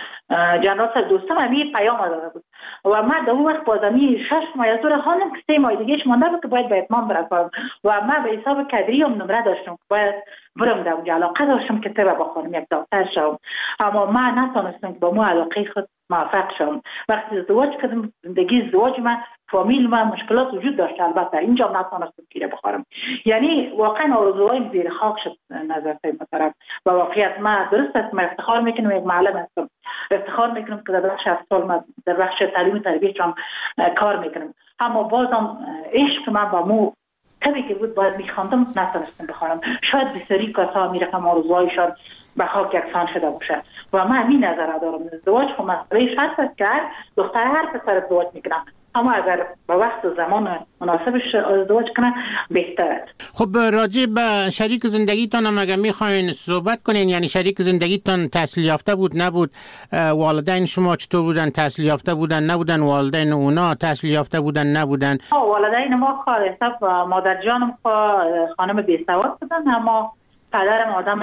جنرال سر دوستم همی پیام داده بود و من در اون وقت بازمی 6 ماه دور خواندم که 3 ماه دیگهش مانده بود که باید به اتمام برسم و من به حساب کدری هم نمره داشتم که باید برم در اونجا. علاقه داشتم که طب بخونم، یک دکتر شوم، اما من نتونستم که با مو علاقه خود موفق شوم. وقتی ازدواج کردم، زندگی ازدواج من، فامیل من مشکلات وجود داشت. البته اینجا نتونستم کیره بخورم. یعنی واقعا آرزوهایم زیر خاک شد نظر محترم. و واقعیت من درست است، من افتخار میکنم یک معلم هستم، افتخار میکنم که در بخش افضل من در بخش تعلیم و تربیت هم کار میکنم. اما بازم عشق من با مو طبی که بود باید میخواندم نتونستم بخوانم. شاید بسیاری کسا میرقم آرزوهایشان به خاک یکسان شده باشه و من همین نظر دارم. ازدواج خب مسئله شرط است که دختر هر پسر ازدواج میکنم، اما اگر به وقت و زمان مناسبش ازدواج کنه بهتر است. خب راجع به شریک زندگیتان هم اگر میخواین صحبت کنین، یعنی شریک زندگیتان تحصیل یافته بود نبود؟ والدین شما چطور بودن؟ تحصیل یافته بودن نبودن؟ والدین اونا تحصیل یافته بودن نبودن؟ والدین ما کار حساب و مادر جانم خانم بی‌سواد بودن، اما پدرم آدم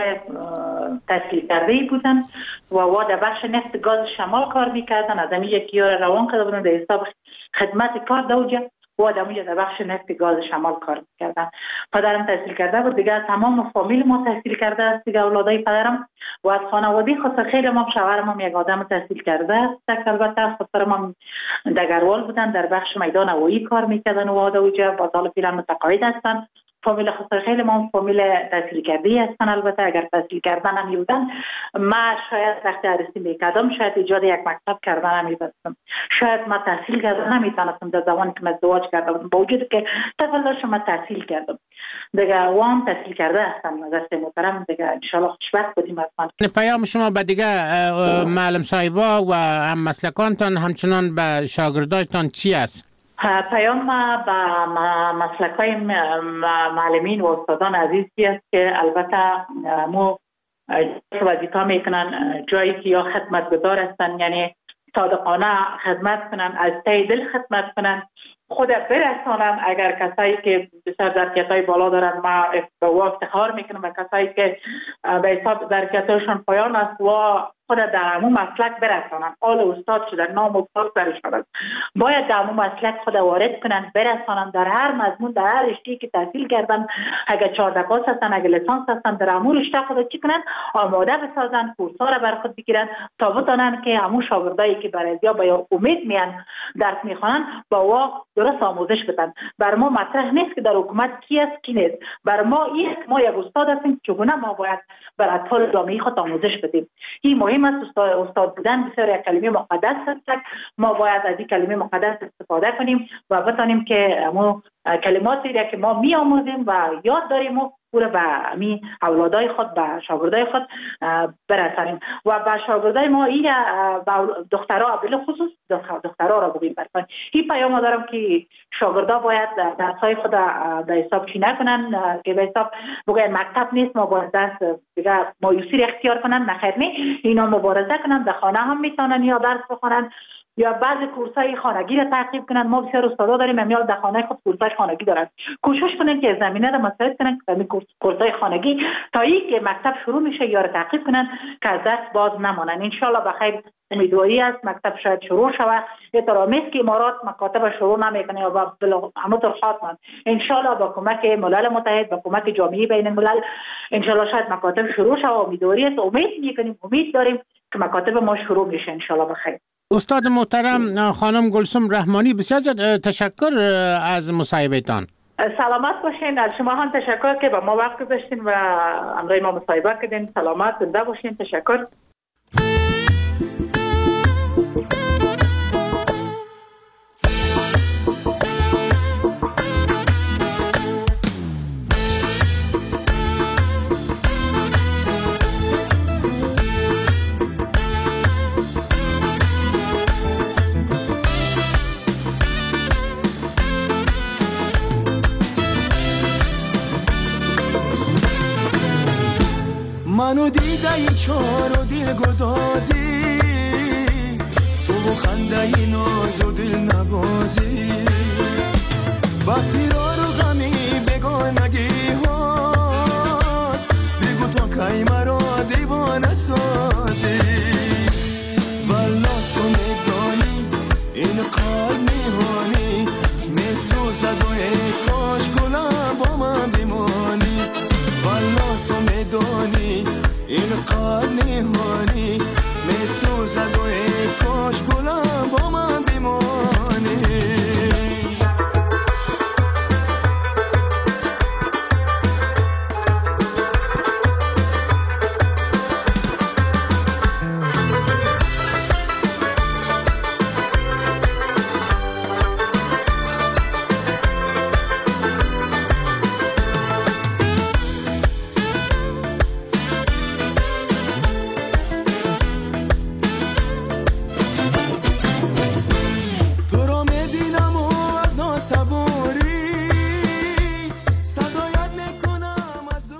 تحصیل کرده بودن و در بخش نفت گاز شمال کار میکردن. از همین یک یار روان کرده بودن در حساب خدمت کار دوجه و در بخش نفت گاز شمال کار میکردن. پدرم تحصیل کرده بود، دیگه تمام فامیل ما تحصیل کرده است دیگه، اولادای پدرم. و از خانواده خود خیلی ما شوهرم هم یک آدم تحصیل کرده است. البته خودم هم دگروال بودن، در بخش میدان هوایی کار میکردن و دوجه با سال پیلا متقاعد هستن. فامیل خسر خیلی ما فامیل تحصیل کرده هستن. البته اگر تحصیل کردن هم بودن، ما شاید وقتی عرصی میکردم شاید ایجاد یک مکتب کردن هم میبستم. شاید ما تحصیل کردن نمیتونستم در زمانی که من ازدواج کرده بودم، با وجود که طفل داشتم من تحصیل کردم دیگه. وام تحصیل کرده هستم دست محترم دیگه. انشالله خوشبخت بودیم حتما. پیام شما به دیگه معلم صاحبا و هم مسلکانتان همچنان به شاگردایتان چی است؟ پیام به مسلکای معلمین و استادان عزیزی است که البته مو وظیفه میکنن جایی که یا خدمت گذار هستن، یعنی صادقانه خدمت کنن، از ته دل خدمت کنن، خود برسانن. اگر کسایی که بسیار ظرفیت‌های بالا دارن، ما افتخار میکنم به کسایی که به حساب ظرفیت‌هاشون پایان است و خود در همون مسلک برسانن. آل استاد شدن، نام استاد برشدن، باید در همون مسلک خود وارد کنن، برسانن در هر مضمون، در هر رشته‌ای که تحصیل کردن. اگر 4 پاس هستن، اگر لیسانس هستن، در همون رشته خود چی کنن؟ آماده بسازن، کورس‌ها را بر خود بگیرن تا بتونن که همون شاگردایی که برای یا با امید میان درس میخوانن با واقع درست آموزش بدن. بر ما مطرح نیست که در حکومت کی است کی نیست. بر ما ما یک استاد هستیم، چگونه ما باید بر اطفال جامعه خود آموزش بدیم. این مهم است. استاد بودن بسیار یک کلمه مقدس است. ما باید از این کلمه مقدس استفاده کنیم و بتونیم که ما کلماتی را که ما می آموزیم و یاد داریم و پورا به می اولادای خود، به شاگردای خود برسانیم. و به شاگردای ما این دخترها به خصوص دخترها را بگیم برسانیم. این پیام دارم که شاگردا باید درسای خود به حساب چی نکنن که به حساب بگن مکتب نیست ما باید درس دیگه مایوسی را اختیار کنن. نخیر نه، اینا مبارزه کنن، در خانه هم میتونن یا درس بخونن یا بعضی کورسای خانگی را تعقیب کنن. ما بسیار استادا داریم امیال در خانه خود کورسای خانگی دارن. کوشش کنن که زمینه را مساعد کنن که کورسای خانگی تا اینکه مکتب شروع میشه یا را تعقیب کنن که از دست باز نمانن. ان شاء الله بخیر امیدواری است مکتب شاید شروع شود. احترامیست که امارات مکاتب شروع نمیکنه یا با همونطور خاطر ان شاء الله با کمک ملل متحد، با کمک جامعه بین الملل ان شاء الله شاید مکاتب شروع شود. امیدواری است، امید میکنیم، امید داریم که مکاتب ما شروع میشه ان شاء الله بخیر. استاد محترم خانم گلسم رحمانی، بسیار تشکر از مصاحبهتان. سلامت باشین. از شما هم تشکر که با ما وقت گذاشتین و همراه ما مصاحبه کردین. سلامت زنده باشین. تشکر. منو دیده ای چار و دل گدازی تو خنده ای ناز و دل نوازی با فرار و غمی بگانگی هات بگو تا کی مرا دیوانه سازی والا تو میدانی این قلب میهانی میسوزد و ای کاش گلم با من بمانی والا تو میدانی این قلب